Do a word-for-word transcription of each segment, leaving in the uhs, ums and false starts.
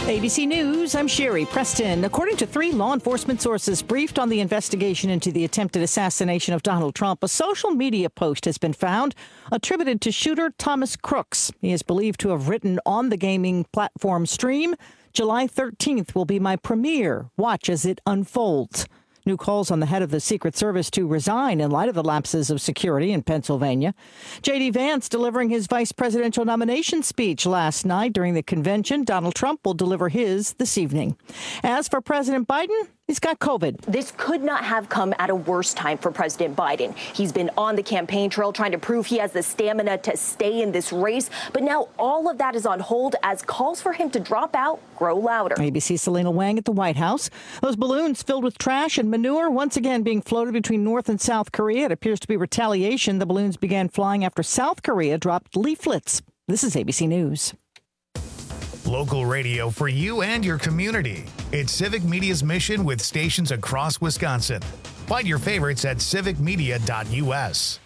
A B C News, I'm Sherry Preston. According to three law enforcement sources briefed on the investigation into the attempted assassination of Donald Trump, a social media post has been found attributed to shooter Thomas Crooks. He is believed to have written on the gaming platform Stream, July thirteenth will be my premiere. Watch as it unfolds. New calls on the head of the Secret Service to resign in light of the lapses of security in Pennsylvania. J D. Vance delivering his vice presidential nomination speech last night during the convention. Donald Trump will deliver his this evening. As for President Biden, he's got COVID. This could not have come at a worse time for President Biden. He's been on the campaign trail trying to prove he has the stamina to stay in this race. But now all of that is on hold as calls for him to drop out grow louder. A B C's Selena Wang at the White House. Those balloons filled with trash and manure once again being floated between North and South Korea. It appears to be retaliation. The balloons began flying after South Korea dropped leaflets. This is A B C News. Local radio for you and your community. It's Civic Media's mission with stations across Wisconsin. Find your favorites at civic media dot u s.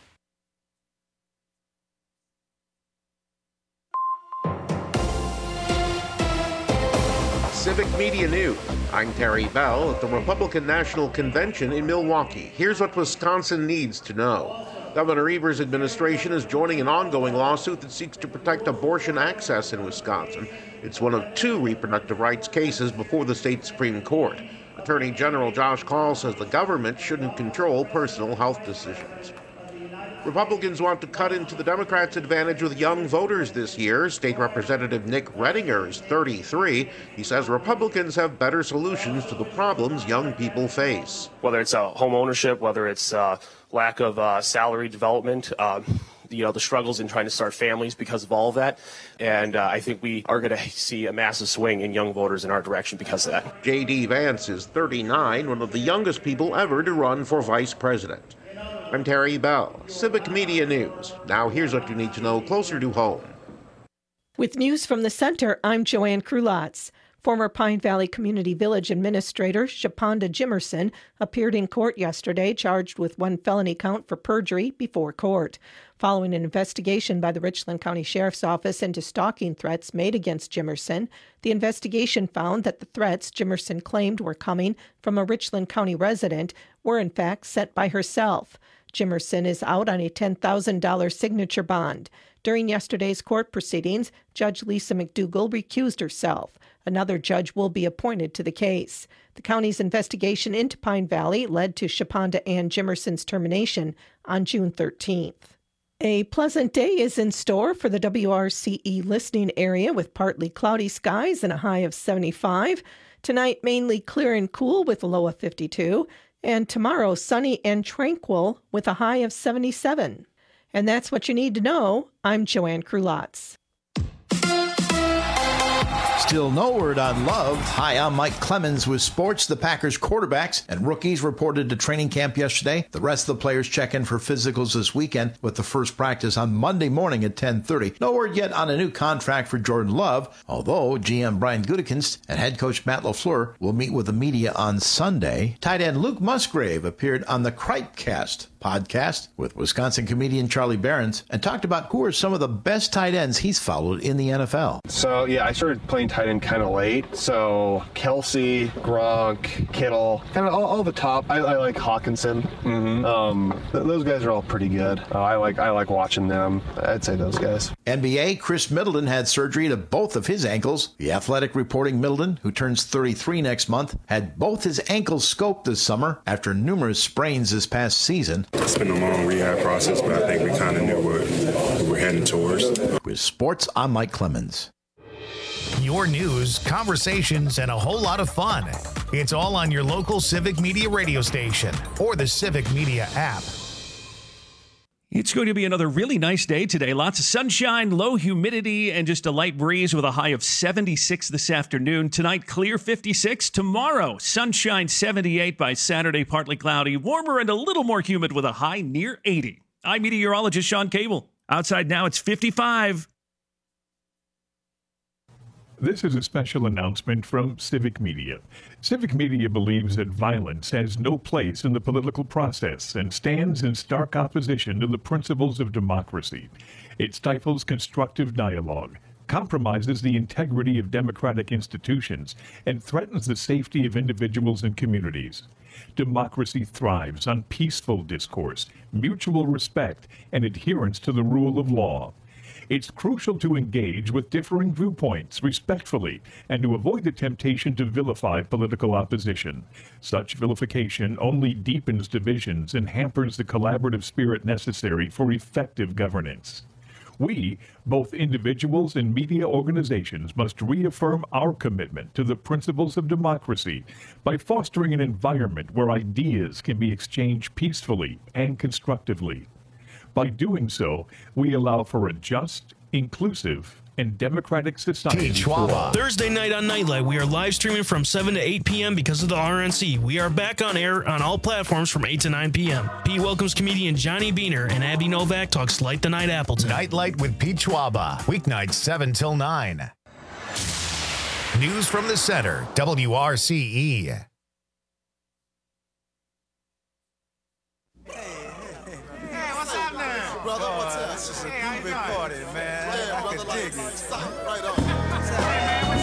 Civic Media News. I'm Terry Bell at the Republican National Convention in Milwaukee. Here's what Wisconsin needs to know. Governor Evers' administration is joining an ongoing lawsuit that seeks to protect abortion access in Wisconsin. It's one of two reproductive rights cases before the state Supreme Court. Attorney General Josh Kaul says the government shouldn't control personal health decisions. Republicans want to cut into the Democrats' advantage with young voters this year. State Representative Nick Redinger is thirty-three. He says Republicans have better solutions to the problems young people face. Whether it's uh, home ownership, whether it's uh, lack of uh, salary development, uh, you know, the struggles in trying to start families because of all of that. And uh, I think we are going to see a massive swing in young voters in our direction because of that. J D. Vance is thirty-nine, one of the youngest people ever to run for vice president. I'm Terry Bell, Civic Media News. Now here's what you need to know closer to home. With news from the center, I'm Joanne Krulotz. Former Pine Valley Community Village Administrator Shaponda Jimerson appeared in court yesterday charged with one felony count for perjury before court. Following an investigation by the Richland County Sheriff's Office into stalking threats made against Jimerson, the investigation found that the threats Jimerson claimed were coming from a Richland County resident were in fact sent by herself. Jimerson is out on a ten thousand dollars signature bond. During yesterday's court proceedings, Judge Lisa McDougall recused herself. Another judge will be appointed to the case. The county's investigation into Pine Valley led to Shaponda Ann Jimerson's termination on June thirteenth. A pleasant day is in store for the W R C E listening area with partly cloudy skies and a high of seventy-five. Tonight, mainly clear and cool with a low of fifty-two. And tomorrow, sunny and tranquil with a high of seventy-seven. And that's what you need to know. I'm Joanne Krulotz. Still no word on Love. Hi, I'm Mike Clemens with sports. The Packers quarterbacks and rookies reported to training camp yesterday. The rest of the players check in for physicals this weekend with the first practice on Monday morning at ten thirty. No word yet on a new contract for Jordan Love, although G M Brian Gutekunst and head coach Matt LaFleur will meet with the media on Sunday. Tight end Luke Musgrave appeared on the Cripecast podcast with Wisconsin comedian Charlie Berens and talked about who are some of the best tight ends he's followed in the N F L. So, yeah, I started playing tight end kind of late. So, Kelsey, Gronk, Kittle, kind of all, all the top. I, I like Hawkinson. Mm-hmm. Um, th- those guys are all pretty good. Uh, I like I like watching them. I'd say those guys. N B A, Chris Middleton had surgery to both of his ankles. The Athletic reporting Middleton, who turns thirty-three next month, had both his ankles scoped this summer after numerous sprains this past season. It's been a long rehab process, but I think we kind of knew what we were heading towards. With sports, I'm Mike Clemens. Your news, conversations, and a whole lot of fun. It's all on your local Civic Media radio station or the Civic Media app. It's going to be another really nice day today. Lots of sunshine, low humidity, and just a light breeze with a high of seventy-six this afternoon. Tonight, clear fifty-six. Tomorrow, sunshine seventy-eight. By Saturday, partly cloudy, warmer and a little more humid with a high near eighty. I'm meteorologist Sean Cable. Outside now, it's fifty-five. This is a special announcement from Civic Media. Civic Media believes that violence has no place in the political process and stands in stark opposition to the principles of democracy. It stifles constructive dialogue, compromises the integrity of democratic institutions, and threatens the safety of individuals and communities. Democracy thrives on peaceful discourse, mutual respect, and adherence to the rule of law. It's crucial to engage with differing viewpoints respectfully and to avoid the temptation to vilify political opposition. Such vilification only deepens divisions and hampers the collaborative spirit necessary for effective governance. We, both individuals and media organizations, must reaffirm our commitment to the principles of democracy by fostering an environment where ideas can be exchanged peacefully and constructively. By doing so, we allow for a just, inclusive, and democratic society. Thursday night on Nightlight, we are live streaming from seven to eight p.m. because of the R N C. We are back on air on all platforms from eight to nine p.m. Pete welcomes comedian Johnny Beaner, and Abby Novak talks Light the Night Appleton. Nightlight with Pete Schwaba, weeknights seven till nine. News from the center, W R C E. Brother, what's up? This is a groovy party, man. Yeah, brother, like, dig it. Stop right on. Hey, man, what's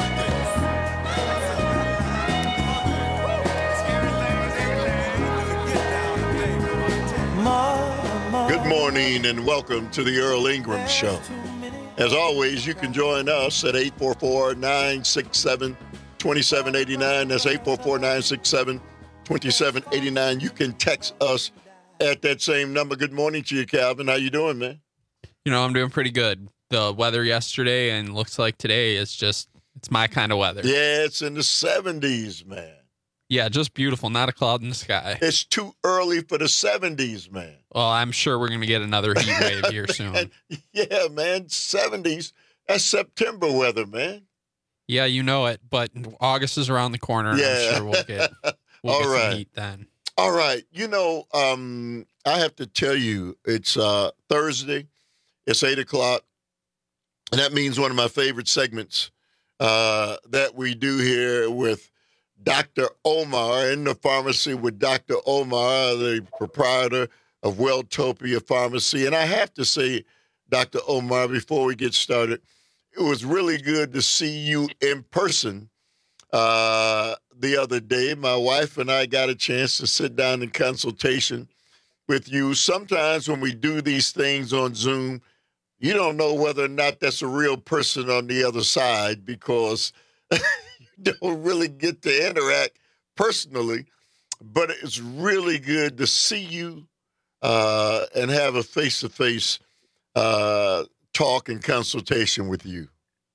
your name? Good morning and welcome to the Earl Ingram Show. As always, you can join us at eight four four, nine six seven, two seven eight nine. That's eight four four, nine six seven, two seven eight nine. You can text us at that same number. Good morning to you, Calvin. How you doing, man? You know, I'm doing pretty good. The weather yesterday and looks like today is just, it's my kind of weather. Yeah, it's in the seventies, man. Yeah, just beautiful. Not a cloud in the sky. It's too early for the seventies, man. Well, I'm sure we're going to get another heat wave here soon. Yeah, man, seventies. That's September weather, man. Yeah, you know it, but August is around the corner. And Yeah. I'm sure we'll get, we'll All get right. some heat then. All right. You know, um, I have to tell you, it's uh, Thursday. It's eight o'clock. And that means one of my favorite segments uh, that we do here with Doctor Omar in the pharmacy with Doctor Omar, the proprietor of Welltopia Pharmacy. And I have to say, Doctor Omar, before we get started, it was really good to see you in person. Uh, the other day, my wife and I got a chance to sit down in consultation with you. Sometimes when we do these things on Zoom, you don't know whether or not that's a real person on the other side because you don't really get to interact personally. But it's really good to see you uh, and have a face-to-face uh, talk and consultation with you.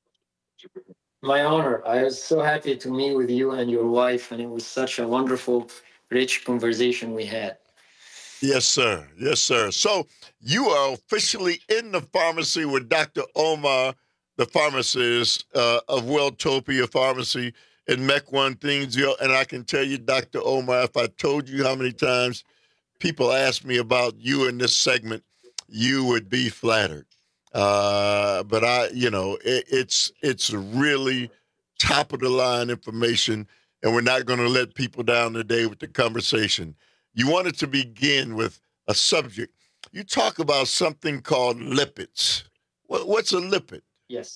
My honor. I was so happy to meet with you and your wife, and it was such a wonderful, rich conversation we had. Yes, sir. Yes, sir. So you are officially in the pharmacy with Doctor Omar, the pharmacist uh, of Welltopia Pharmacy in Mequon, Thiensville. And I can tell you, Doctor Omar, if I told you how many times people ask me about you in this segment, you would be flattered. Uh, but I, you know, it, it's it's really top of the line information, and we're not going to let people down today with the conversation. You wanted to begin with a subject. You talk about something called lipids. What, what's a lipid? Yes.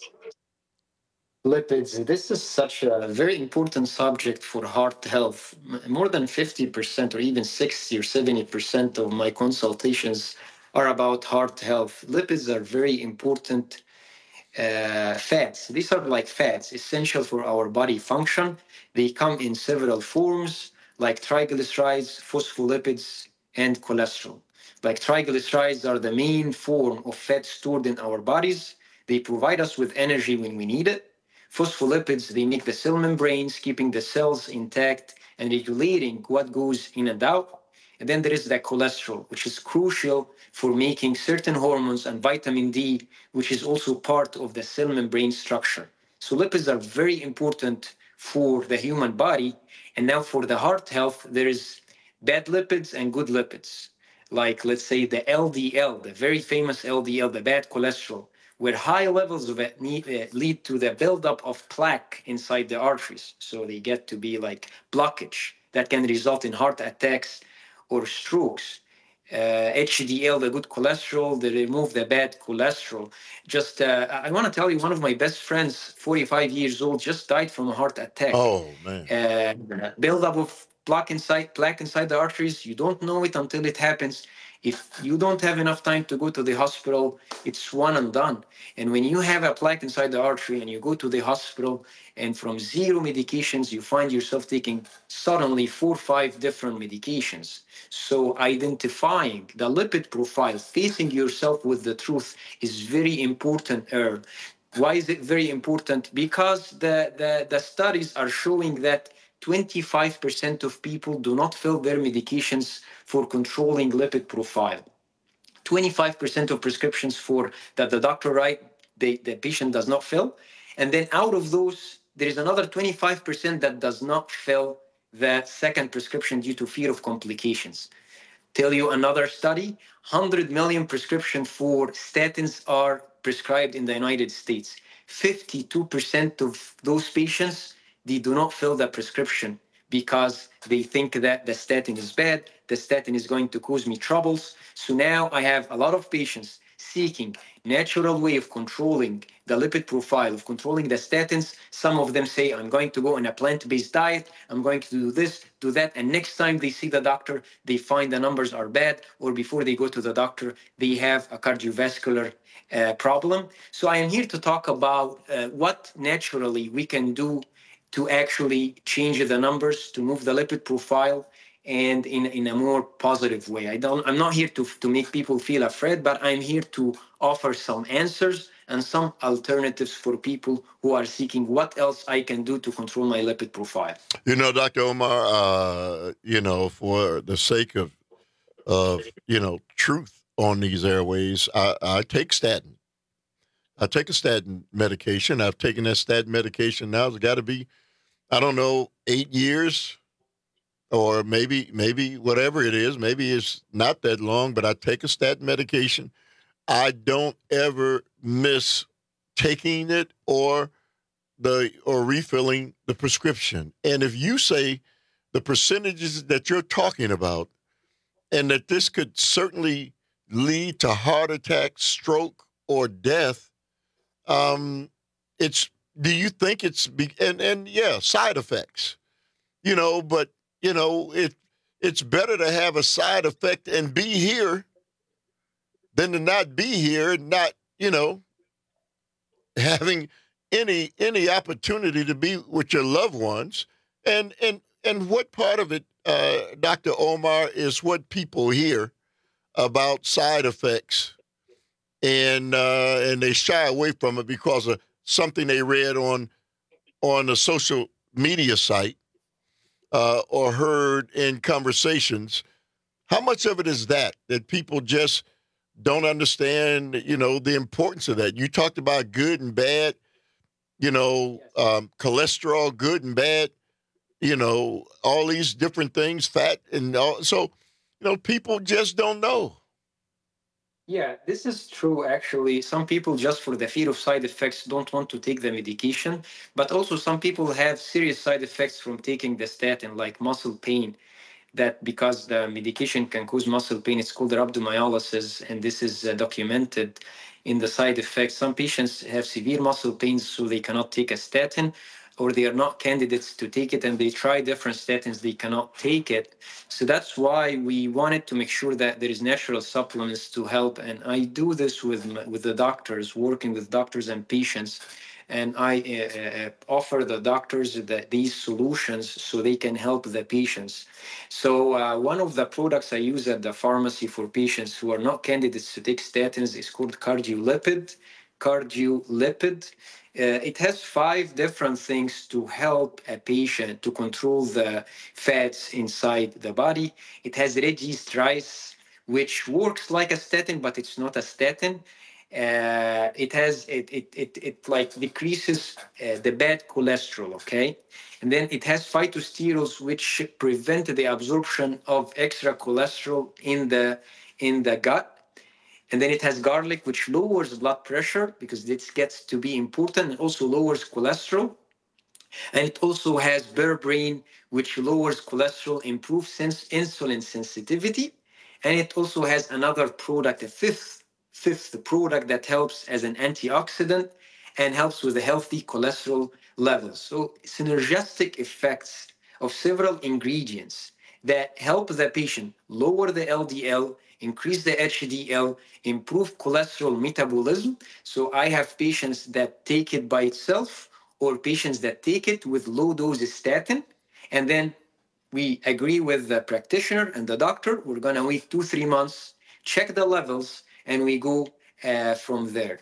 Lipids. This is such a very important subject for heart health. M- More than fifty percent or even sixty or seventy percent of my consultations are about heart health. Lipids are very important uh, fats. These are like fats, essential for our body function. They come in several forms, like triglycerides, phospholipids, and cholesterol. Like triglycerides are the main form of fat stored in our bodies. They provide us with energy when we need it. Phospholipids, they make the cell membranes, keeping the cells intact and regulating what goes in and out. And then there is the cholesterol, which is crucial for making certain hormones, and vitamin D, which is also part of the cell membrane structure. So lipids are very important for the human body. And now for the heart health, there is bad lipids and good lipids. Like, let's say, the L D L, the very famous L D L, the bad cholesterol, where high levels of it need, uh, lead to the buildup of plaque inside the arteries. So they get to be like blockage that can result in heart attacks or strokes. uh, H D L, the good cholesterol, they remove the bad cholesterol. Just, uh, I want to tell you, one of my best friends, forty-five years old, just died from a heart attack. Oh, man. Uh, buildup of plaque inside, plaque inside the arteries, you don't know it until it happens. If you don't have enough time to go to the hospital, it's one and done. And when you have a plaque inside the artery and you go to the hospital, and from zero medications, you find yourself taking suddenly four or five different medications. So identifying the lipid profile, facing yourself with the truth is very important. Uh, why is it very important? Because the, the, the studies are showing that twenty-five percent of people do not fill their medications for controlling lipid profile. twenty-five percent of prescriptions for that the doctor write, they, the patient does not fill. And then out of those, there is another twenty-five percent that does not fill the second prescription due to fear of complications. Tell you another study, one hundred million prescriptions for statins are prescribed in the United States. fifty-two percent of those patients, they do not fill the prescription because they think that the statin is bad, the statin is going to cause me troubles. So now I have a lot of patients seeking natural way of controlling the lipid profile, of controlling the statins. Some of them say, I'm going to go on a plant-based diet, I'm going to do this, do that, and next time they see the doctor, they find the numbers are bad, or before they go to the doctor, they have a cardiovascular uh, problem. So I am here to talk about uh, what naturally we can do to actually change the numbers, to move the lipid profile, and in, in a more positive way. I don't, I'm not here to, to make people feel afraid, but I'm here to offer some answers and some alternatives for people who are seeking what else I can do to control my lipid profile. You know, Doctor Omar, uh, you know, for the sake of, of, you know, truth on these airways, I, I take statin. I take a statin medication. I've taken that statin medication now. It's got to be, I don't know, eight years or maybe maybe whatever it is. Maybe it's not that long, but I take a statin medication. I don't ever miss taking it or the or refilling the prescription. And if you say the percentages that you're talking about and that this could certainly lead to heart attack, stroke, or death, Um, it's, do you think it's, and, and yeah, side effects, you know, but, you know, it, it's better to have a side effect and be here than to not be here and not, you know, having any, any opportunity to be with your loved ones. And, and, and what part of it, uh, Doctor Omar, is what people hear about side effects. And uh, and they shy away from it because of something they read on on a social media site uh, or heard in conversations. How much of it is that that people just don't understand? You know, the importance of that. You talked about good and bad. You know, um, cholesterol, good and bad. You know, all these different things, fat and all. So, you know, people just don't know. Yeah, this is true, actually. Some people, just for the fear of side effects, don't want to take the medication. But also some people have serious side effects from taking the statin, like muscle pain, that because the medication can cause muscle pain, it's called rhabdomyolysis, and this is uh, documented in the side effects. Some patients have severe muscle pains, so they cannot take a statin, or they are not candidates to take it, and they try different statins, they cannot take it. So that's why we wanted to make sure that there is natural supplements to help. And I do this with, with the doctors, working with doctors and patients. And I uh, offer the doctors the, these solutions so they can help the patients. So uh, one of the products I use at the pharmacy for patients who are not candidates to take statins is called Cardiolipid. Cardiolipid. Uh, it has five different things to help a patient to control the fats inside the body. It has red yeast rice, which works like a statin, but it's not a statin. Uh, it has, it, it, it, it like decreases uh, the bad cholesterol, okay? And then it has phytosterols, which prevent the absorption of extra cholesterol in the, in the gut. And then it has garlic, which lowers blood pressure because this gets to be important. It also lowers cholesterol. And it also has berberine, which lowers cholesterol, improves sense, insulin sensitivity. And it also has another product, a fifth, fifth product that helps as an antioxidant and helps with the healthy cholesterol levels. So synergistic effects of several ingredients that help the patient lower the L D L, increase the H D L, improve cholesterol metabolism. So I have patients that take it by itself or patients that take it with low dose statin. And then we agree with the practitioner and the doctor. We're going to wait two, three months, check the levels, and we go uh, from there.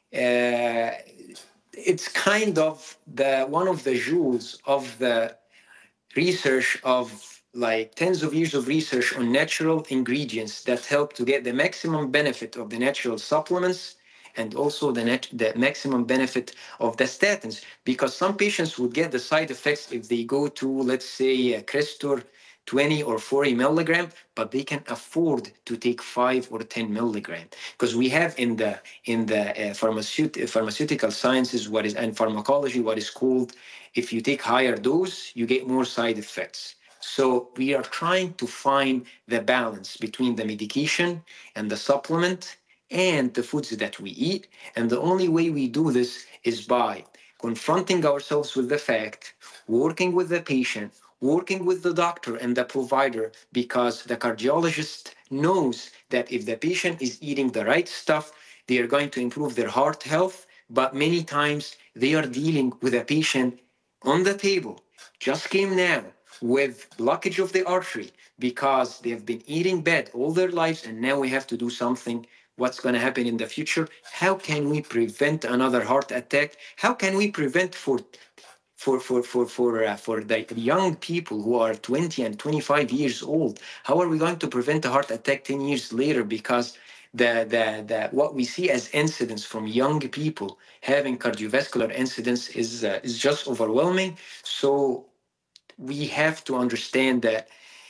Uh, it's kind of the one of the jewels of the research of like tens of years of research on natural ingredients that help to get the maximum benefit of the natural supplements and also the, net, the maximum benefit of the statins, because some patients would get the side effects if they go to, let's say, Crestor twenty or forty milligram, but they can afford to take five or ten milligram, because we have in the in the uh, pharmaceut- pharmaceutical sciences what is and pharmacology what is called, if you take higher dose, you get more side effects. So we are trying to find the balance between the medication and the supplement and the foods that we eat. And the only way we do this is by confronting ourselves with the fact, working with the patient, working with the doctor and the provider, because the cardiologist knows that if the patient is eating the right stuff, they are going to improve their heart health. But many times they are dealing with a patient on the table, just came now, with blockage of the artery because they've been eating bad all their lives, and now we have to do something. What's going to happen in the future? How can we prevent another heart attack? How can we prevent for for for for for uh, for the young people who are twenty and twenty-five years old? How are we going to prevent a heart attack ten years later? Because the the the what we see as incidents from young people having cardiovascular incidents is uh, is just overwhelming. So we have to understand that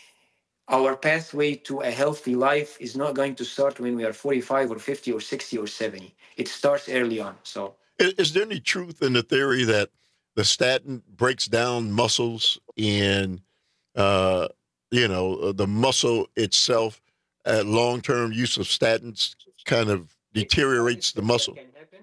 our pathway to a healthy life is not going to start when we are forty-five or fifty or sixty or seventy. It starts early on. So, is, is there any truth in the theory that the statin breaks down muscles and, uh, you know, the muscle itself, uh, long-term use of statins kind of deteriorates the muscle?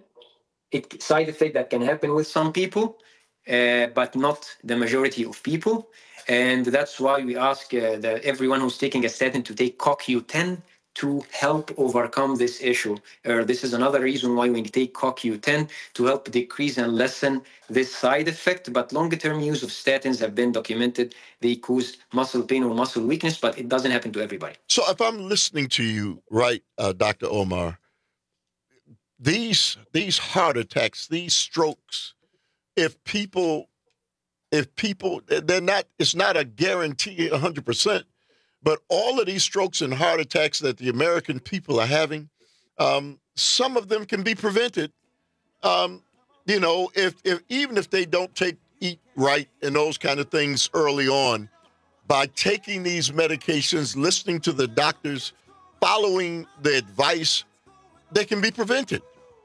It side effect that can happen with some people, uh, but not the majority of people. And that's why we ask uh, the, everyone who's taking a statin to take C O Q ten to help overcome this issue. Uh, this is another reason why we take C O Q ten to help decrease and lessen this side effect. But longer-term use of statins have been documented. They cause muscle pain or muscle weakness, but it doesn't happen to everybody. So if I'm listening to you right, uh, Doctor Omar, these these heart attacks, these strokes, if people... If people, they're not, it's not a guarantee one hundred percent, but all of these strokes and heart attacks that the American people are having, um, some of them can be prevented. Um, you know, if, if even if they don't take, eat right and those kind of things early on, by taking these medications, listening to the doctors, following the advice, they can be prevented.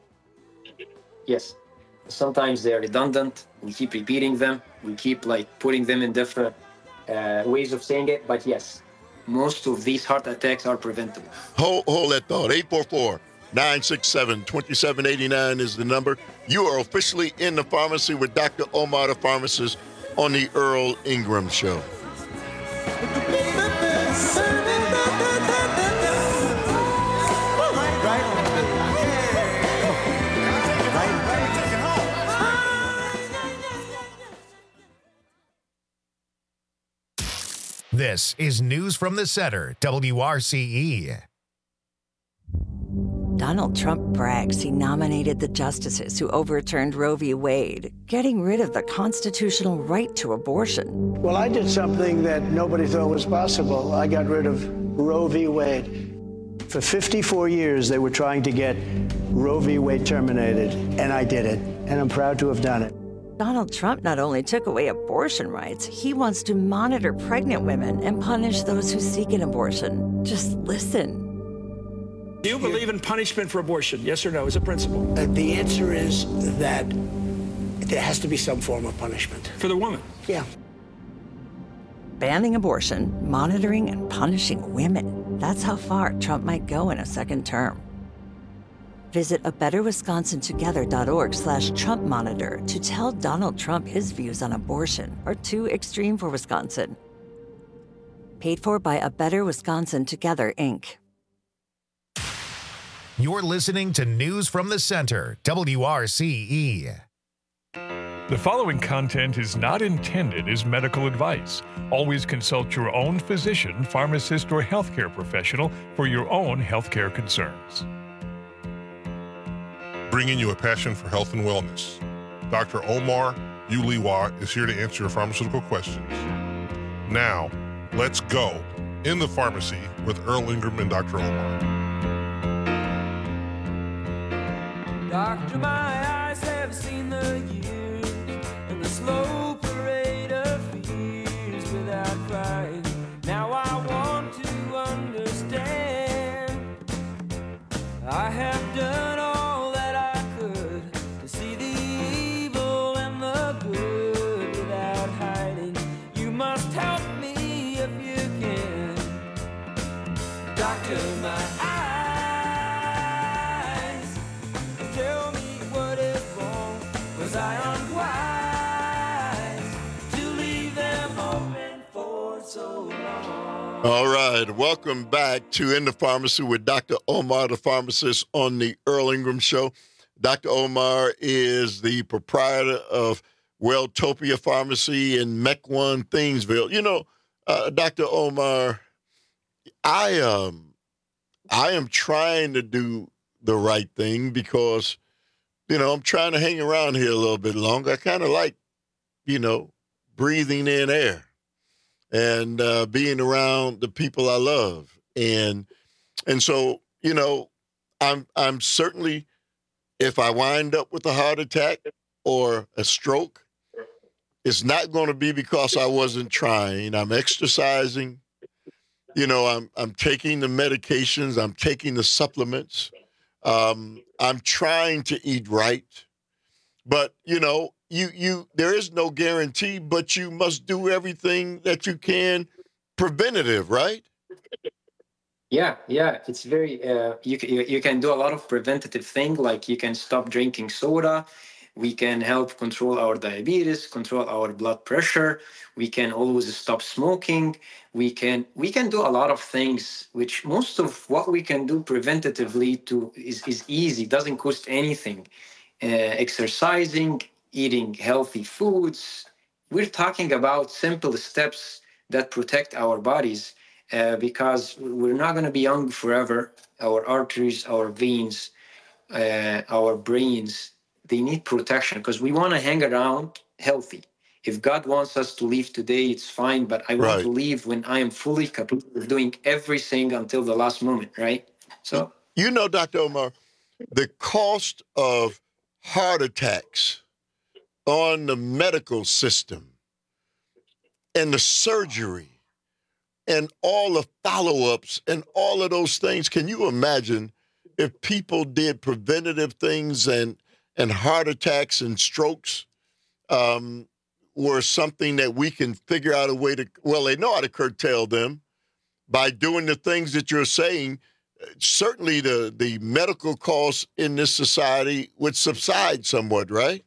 Yes. Sometimes they're redundant. We keep repeating them. We keep like putting them in different uh, ways of saying it. But yes, most of these heart attacks are preventable. Hold, hold that thought. eight four four, nine six seven, two seven eight nine is the number. You are officially in the pharmacy with Doctor Omar, the pharmacist, on the Earl Ingram Show. This is News from the Center, W R C E. Donald Trump brags he nominated the justices who overturned Roe v. Wade, getting rid of the constitutional right to abortion. Well, I did something that nobody thought was possible. I got rid of Roe v. Wade. For fifty-four years, they were trying to get Roe v. Wade terminated, and I did it, and I'm proud to have done it. Donald Trump not only took away abortion rights, he wants to monitor pregnant women and punish those who seek an abortion. Just listen. Do you believe in punishment for abortion? Yes or no, as a principle? Uh, the answer is that there has to be some form of punishment. For the woman? Yeah. Banning abortion, monitoring and punishing women. That's how far Trump might go in a second term. Visit a better wisconsin together dot org slash Trump Monitor to tell Donald Trump his views on abortion are too extreme for Wisconsin. Paid for by A Better Wisconsin Together, Incorporated. You're listening to News from the Center, W R C E. The following content is not intended as medical advice. Always consult your own physician, pharmacist, or healthcare professional for your own healthcare concerns. Bringing you a passion for health and wellness. Doctor Omar Uliwa is here to answer your pharmaceutical questions. Now, let's go in the pharmacy with Earl Ingram and Doctor Omar. Doctor, my eyes have seen the years and the slow parade of fears without crying. Now I want to understand. I have done all that I could to see the evil and the good without hiding. You must help me if you can. Doctor, my eyes, tell me what is wrong. Was I unwise to leave them open for so long? All right, welcome back to In the Pharmacy with Doctor Omar, the pharmacist on the Earl Ingram Show. Doctor Omar is the proprietor of Welltopia Pharmacy in Mequon, Thingsville. You know, uh, Doctor Omar, I um, I am trying to do the right thing because, you know, I'm trying to hang around here a little bit longer. I kind of like, you know, breathing in air and uh, being around the people I love. And and so, you know, I'm I'm certainly, if I wind up with a heart attack or a stroke, it's not going to be because I wasn't trying. I'm exercising. You know, I'm I'm taking the medications. I'm taking the supplements. Um, I'm trying to eat right. But, you know, you you there is no guarantee, but you must do everything that you can preventative, right? Yeah, yeah, it's very. Uh, you can you, you can do a lot of preventative things, like you can stop drinking soda. We can help control our diabetes, control our blood pressure. We can always stop smoking. We can we can do a lot of things, which most of what we can do preventatively to is, is easy, doesn't cost anything. Uh, exercising, eating healthy foods. We're talking about simple steps that protect our bodies uh, because we're not going to be young forever. Our arteries, our veins, uh, our brains, they need protection because we want to hang around healthy. If God wants us to leave today, it's fine, but I want Right. to leave when I am fully capable of doing everything until the last moment, right? So, You know, Doctor Omar, the cost of heart attacks on the medical system and the surgery and all the follow-ups and all of those things, can you imagine if people did preventative things and and heart attacks and strokes um, were something that we can figure out a way to, well, they know how to curtail them by doing the things that you're saying. Certainly the, the medical costs in this society would subside somewhat, right?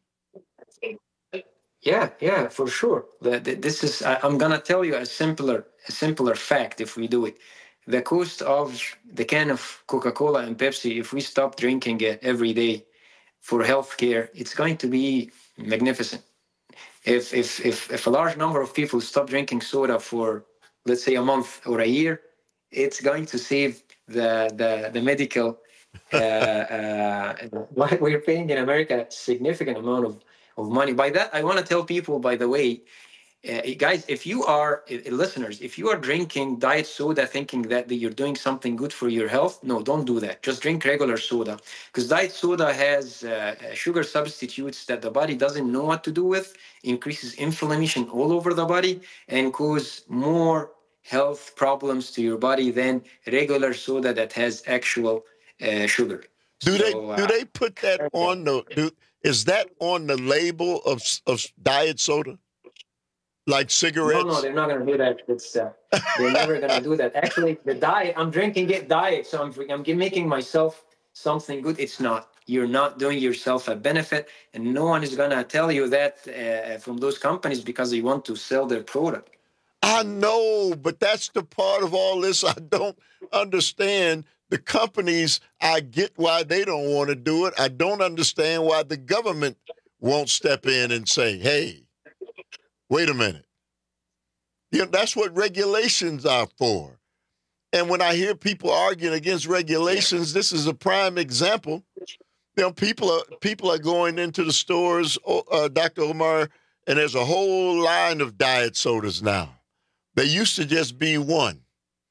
yeah, yeah, for sure. The, the, this is. I, I'm gonna tell you a simpler, a simpler fact. If we do it, the cost of the can of Coca-Cola and Pepsi, if we stop drinking it every day for healthcare, it's going to be magnificent. If if if if a large number of people stop drinking soda for, let's say, a month or a year, it's going to save the the the medical. Uh, uh, what we're paying in America a significant amount of, of money. By that, I want to tell people, by the way, uh, guys, if you are uh, listeners, if you are drinking diet soda thinking that, that you're doing something good for your health, no, don't do that. Just drink regular soda, because diet soda has uh, sugar substitutes that the body doesn't know what to do with, increases inflammation all over the body, and cause more health problems to your body than regular soda that has actual uh, sugar. Do So, they uh, do they put that on the? Do, is that on the label of of diet soda? Like cigarettes? No, no, they're not going to do that. It's, uh, they're never going to do that. Actually, the diet, I'm drinking it diet, so I'm, I'm making myself something good. It's not. You're not doing yourself a benefit, and no one is going to tell you that uh, from those companies because they want to sell their product. I know, but that's the part of all this I don't understand. The companies, I get why they don't want to do it. I don't understand why the government won't step in and say, hey, wait a minute. You know, that's what regulations are for. And when I hear people arguing against regulations, this is a prime example. You know, people are people are going into the stores, uh, Doctor Omar, and there's a whole line of diet sodas now. They used to just be one.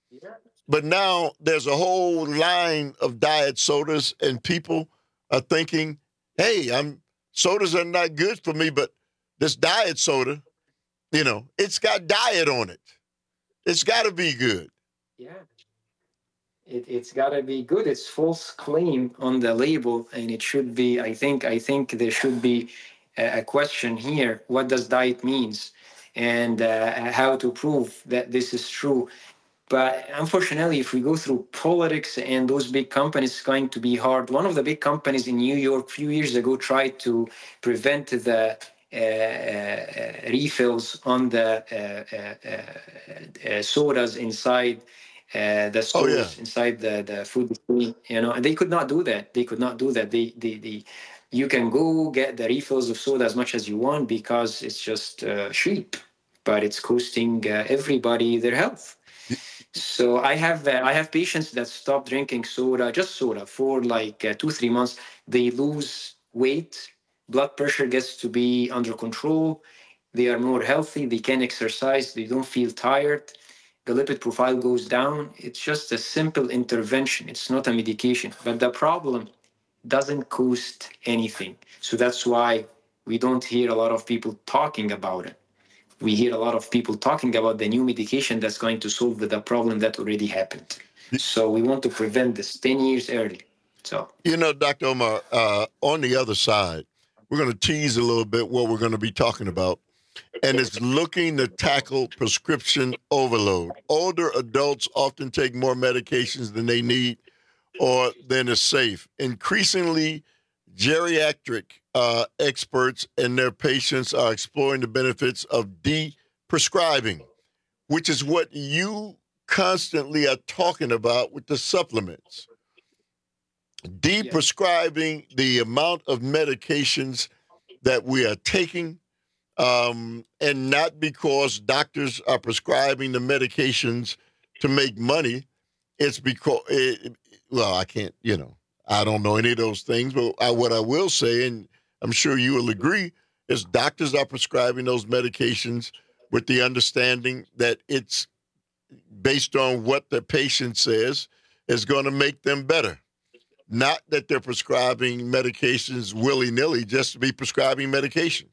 But now there's a whole line of diet sodas, and people are thinking, hey, I'm sodas are not good for me, but this diet soda, you know, it's got diet on it. It's got to be good. Yeah. It, it's got to be good. It's false claim on the label, and it should be, I think, I think there should be a, a question here. What does diet means? And uh, how to prove that this is true. But unfortunately, if we go through politics and those big companies, it's going to be hard. One of the big companies in New York a few years ago tried to prevent the uh, uh, refills on the uh, uh, uh, sodas inside uh, the stores, oh, yeah. inside the, the food distribution, you know, and they could not do that. They could not do that. They, they, they, you can go get the refills of soda as much as you want because it's just uh, cheap, but it's costing uh, everybody their health. So I have uh, I have patients that stop drinking soda, just soda, for like uh, two, three months. They lose weight, blood pressure gets to be under control. They are more healthy. They can exercise. They don't feel tired. The lipid profile goes down. It's just a simple intervention. It's not a medication. But the problem doesn't cost anything. So that's why we don't hear a lot of people talking about it. We hear a lot of people talking about the new medication that's going to solve the problem that already happened. So we want to prevent this ten years early. So, you know, Doctor Omar, uh, on the other side, we're going to tease a little bit what we're going to be talking about. And it's looking to tackle prescription overload. Older adults often take more medications than they need or than is safe. Increasingly, geriatric uh, experts and their patients are exploring the benefits of de-prescribing, which is what you constantly are talking about with the supplements. De-prescribing the amount of medications that we are taking, um, and not because doctors are prescribing the medications to make money. It's because, it, well, I can't, you know, I don't know any of those things, but I, what I will say, and I'm sure you will agree, is doctors are prescribing those medications with the understanding that it's based on what the patient says is going to make them better. Not that they're prescribing medications willy-nilly just to be prescribing medications.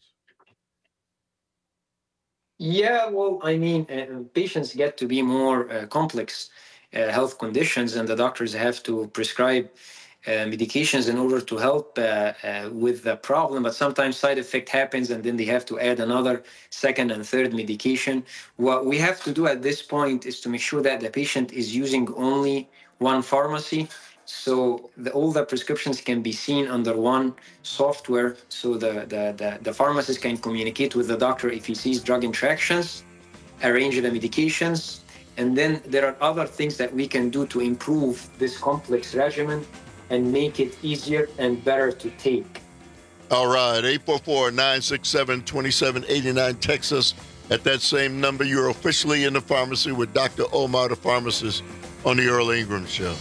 Yeah, well, I mean, uh, patients get to be more uh, complex uh, health conditions, and the doctors have to prescribe Uh, medications in order to help uh, uh, with the problem, but sometimes side effect happens and then they have to add another second and third medication. What we have to do at this point is to make sure that the patient is using only one pharmacy, so the, all the prescriptions can be seen under one software, so the, the, the, the pharmacist can communicate with the doctor if he sees drug interactions, arrange the medications, and then there are other things that we can do to improve this complex regimen and make it easier and better to take. All right, eight four four, nine six seven, two seven eight nine, text us at that same number. You're officially in the pharmacy with Doctor Omar, the pharmacist, on the Earl Ingram Show.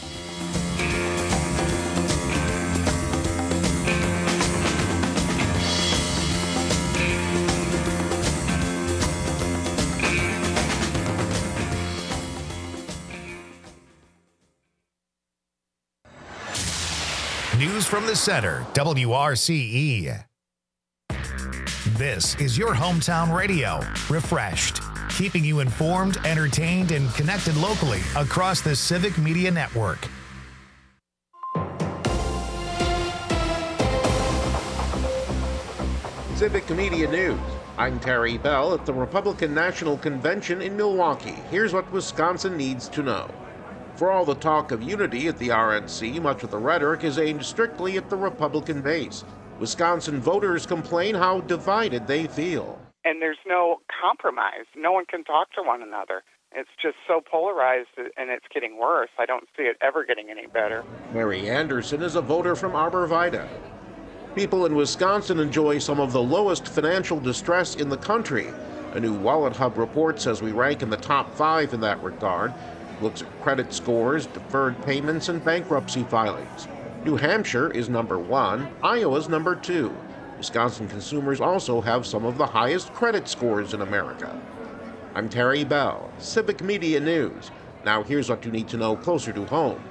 News from the center, W R C E. This is your hometown radio, refreshed, keeping you informed, entertained, and connected locally across the Civic Media Network. Civic Media News. I'm Terry Bell at the Republican National Convention in Milwaukee. Here's what Wisconsin needs to know. For all the talk of unity at the R N C, much of the rhetoric is aimed strictly at the Republican base. Wisconsin voters complain how divided they feel. And there's no compromise. No one can talk to one another. It's just so polarized, and it's getting worse. I don't see it ever getting any better. Mary Anderson is a voter from Arbor Vitae. People in Wisconsin enjoy some of the lowest financial distress in the country. A new Wallet Hub report says we rank in the top five in that regard. It looks at credit scores, deferred payments, and bankruptcy filings. New Hampshire is number one. Iowa's number two. Wisconsin consumers also have some of the highest credit scores in America. I'm Terry Bell, Civic Media News. Now here's what you need to know closer to home.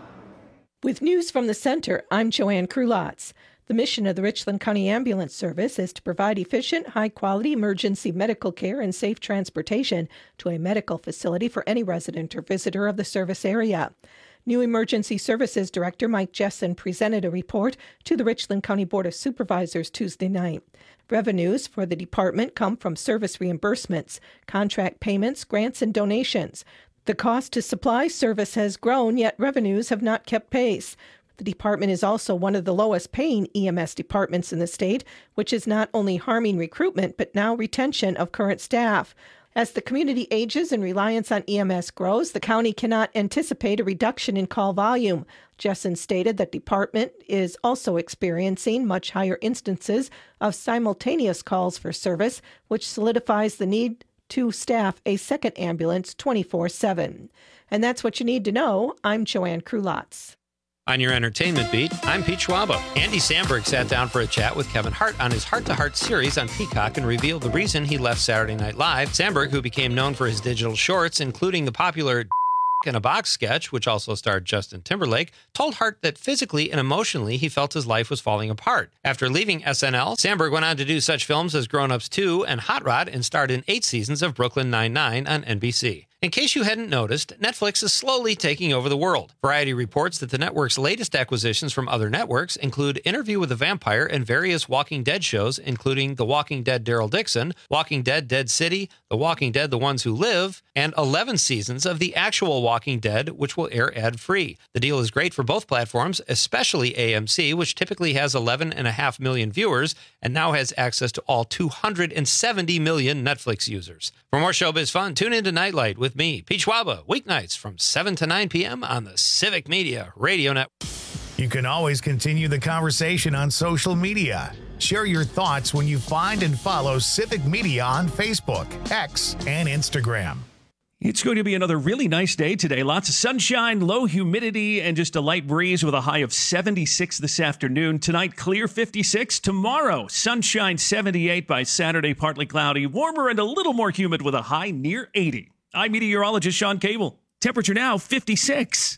With news from the center, I'm Joanne Krulotz. The mission of the Richland County Ambulance Service is to provide efficient, high-quality emergency medical care and safe transportation to a medical facility for any resident or visitor of the service area. New Emergency Services Director Mike Jessen presented a report to the Richland County Board of Supervisors Tuesday night. Revenues for the department come from service reimbursements, contract payments, grants, and donations. The cost to supply service has grown, yet revenues have not kept pace. The department is also one of the lowest paying E M S departments in the state, which is not only harming recruitment, but now retention of current staff. As the community ages and reliance on E M S grows, the county cannot anticipate a reduction in call volume. Jessen stated that the department is also experiencing much higher instances of simultaneous calls for service, which solidifies the need to staff a second ambulance twenty-four seven. And that's what you need to know. I'm Joanne Krulotz. On your entertainment beat, I'm Pete Schwaba. Andy Samberg sat down for a chat with Kevin Hart on his Heart to Heart series on Peacock and revealed the reason he left Saturday Night Live. Samberg, who became known for his digital shorts, including the popular in a Box sketch, which also starred Justin Timberlake, told Hart that physically and emotionally he felt his life was falling apart. After leaving S N L, Samberg went on to do such films as Grown Ups two and Hot Rod and starred in eight seasons of Brooklyn Nine-Nine on N B C. In case you hadn't noticed, Netflix is slowly taking over the world. Variety reports that the network's latest acquisitions from other networks include Interview with the Vampire and various Walking Dead shows, including The Walking Dead Daryl Dixon, Walking Dead Dead City, The Walking Dead The Ones Who Live, and eleven seasons of the actual Walking Dead, which will air ad-free. The deal is great for both platforms, especially A M C, which typically has eleven point five million viewers and now has access to all two hundred seventy million Netflix users. For more showbiz fun, tune into Nightlight with me, Pete Schwaba, weeknights from seven to nine p.m. on the Civic Media Radio Network. You can always continue the conversation on social media. Share your thoughts when you find and follow Civic Media on Facebook, X, and Instagram. It's going to be another really nice day today. Lots of sunshine, low humidity, and just a light breeze with a high of seventy-six this afternoon. Tonight, clear fifty-six. Tomorrow, sunshine seventy-eight. By Saturday, partly cloudy, warmer and a little more humid with a high near eighty. I'm meteorologist Sean Cable. Temperature now fifty-six.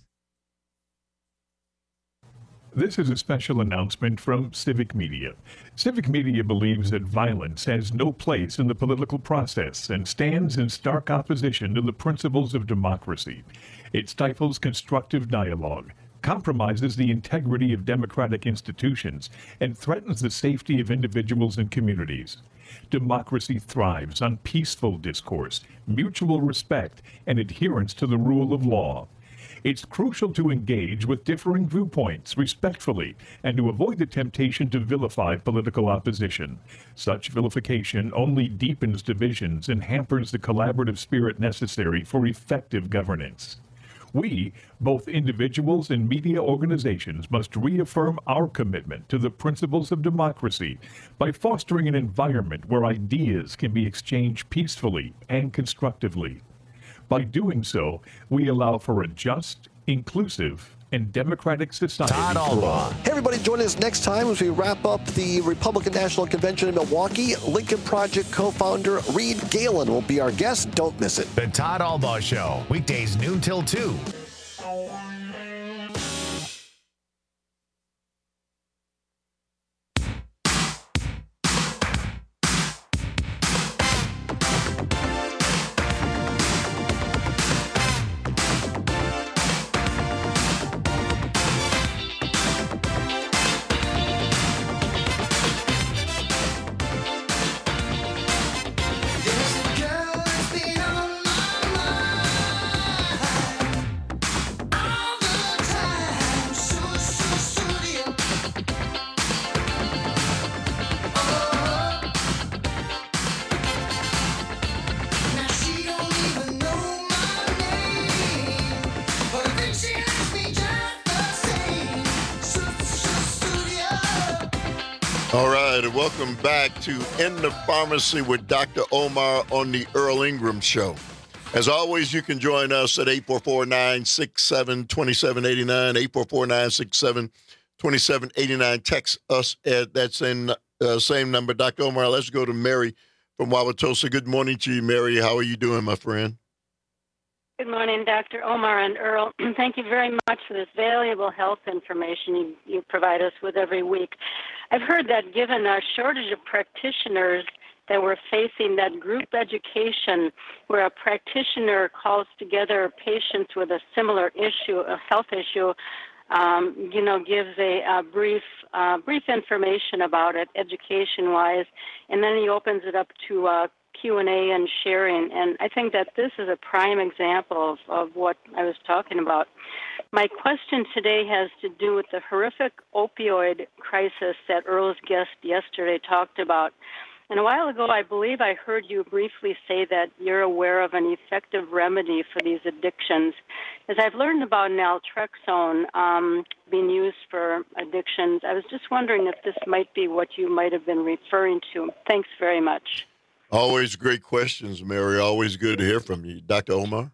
This is a special announcement from Civic Media. Civic Media believes that violence has no place in the political process and stands in stark opposition to the principles of democracy. It stifles constructive dialogue, compromises the integrity of democratic institutions, and threatens the safety of individuals and communities. Democracy thrives on peaceful discourse, mutual respect, and adherence to the rule of law. It's crucial to engage with differing viewpoints respectfully and to avoid the temptation to vilify political opposition. Such vilification only deepens divisions and hampers the collaborative spirit necessary for effective governance. We, both individuals and media organizations, must reaffirm our commitment to the principles of democracy by fostering an environment where ideas can be exchanged peacefully and constructively. By doing so, we allow for a just, inclusive, and democratic society Todd for all. Hey, everybody, join us next time as we wrap up the Republican National Convention in Milwaukee. Lincoln Project co-founder Reed Galen will be our guest. Don't miss it. The Todd Albaugh Show, weekdays noon till two. All right, and welcome back to In the Pharmacy with Doctor Omar on the Earl Ingram Show. As always, you can join us at eight four four, nine six seven, two seven eight nine, eight four four, nine six seven, two seven eight nine. Text us at that same, uh, same number. Doctor Omar, let's go to Mary from Wauwatosa. Good morning to you, Mary. How are you doing, my friend? Good morning, Doctor Omar and Earl. Thank you very much for this valuable health information you, you provide us with every week. I've heard that given our shortage of practitioners that we're facing, that group education where a practitioner calls together patients with a similar issue, a health issue, um, you know, gives a, a brief uh, brief information about it, education-wise, and then he opens it up to uh, Q and A and sharing. And I think that this is a prime example of, of what I was talking about. My question today has to do with the horrific opioid crisis that Earl's guest yesterday talked about. And a while ago, I believe I heard you briefly say that you're aware of an effective remedy for these addictions. As I've learned about naltrexone um, being used for addictions, I was just wondering if this might be what you might have been referring to. Thanks very much. Always great questions, Mary. Always good to hear from you. Doctor Omar?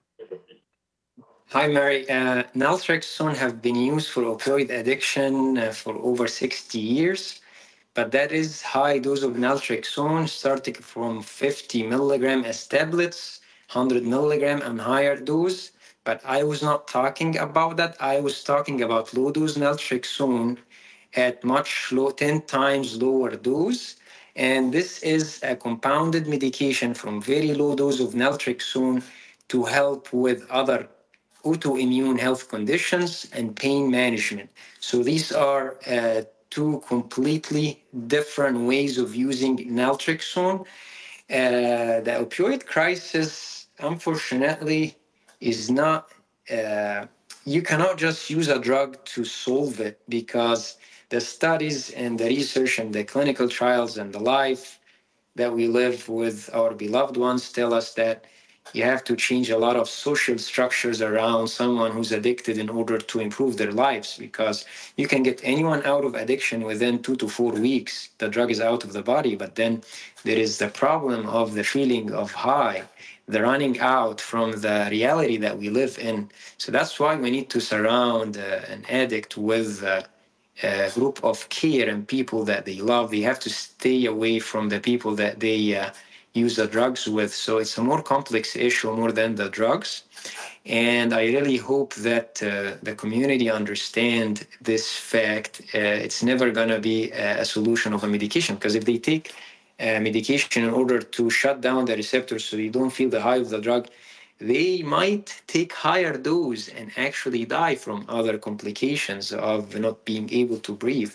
Hi, Mary. Uh, naltrexone have been used for opioid addiction uh, for over sixty years, but that is high dose of naltrexone starting from fifty milligram as tablets, one hundred milligram and higher dose. But I was not talking about that. I was talking about low dose naltrexone at much low, ten times lower dose. And this is a compounded medication from very low dose of naltrexone to help with other autoimmune health conditions and pain management. So these are uh, two completely different ways of using naltrexone. Uh, the opioid crisis, unfortunately, is not, uh, you cannot just use a drug to solve it, because the studies and the research and the clinical trials and the life that we live with our beloved ones tell us that you have to change a lot of social structures around someone who's addicted in order to improve their lives, because you can get anyone out of addiction within two to four weeks. The drug is out of the body, but then there is the problem of the feeling of high, the running out from the reality that we live in. So that's why we need to surround uh, an addict with uh, a group of care and people that they love. They have to stay away from the people that they uh, use the drugs with. So it's a more complex issue more than the drugs. And I really hope that uh, the community understand this fact. Uh, it's never going to be a solution of a medication, because if they take a medication in order to shut down the receptors so they don't feel the high of the drug, they might take higher dose and actually die from other complications of not being able to breathe.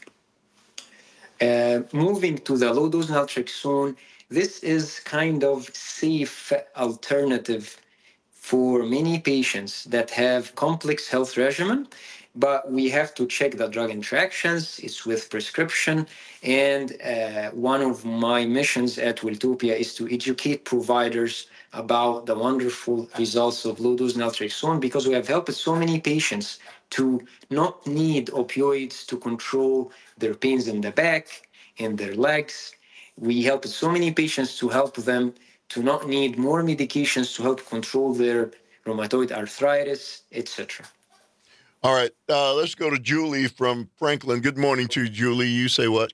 Uh, moving to the low dose naltrexone, this is kind of safe alternative for many patients that have complex health regimen, but we have to check the drug interactions. It's with prescription. And uh, one of my missions at Wiltopia is to educate providers about the wonderful results of low-dose naltrexone, because we have helped so many patients to not need opioids to control their pains in the back, in their legs. We helped so many patients to help them to not need more medications to help control their rheumatoid arthritis, et cetera. All right, uh, let's go to Julie from Franklin. Good morning to you, Julie. You say what?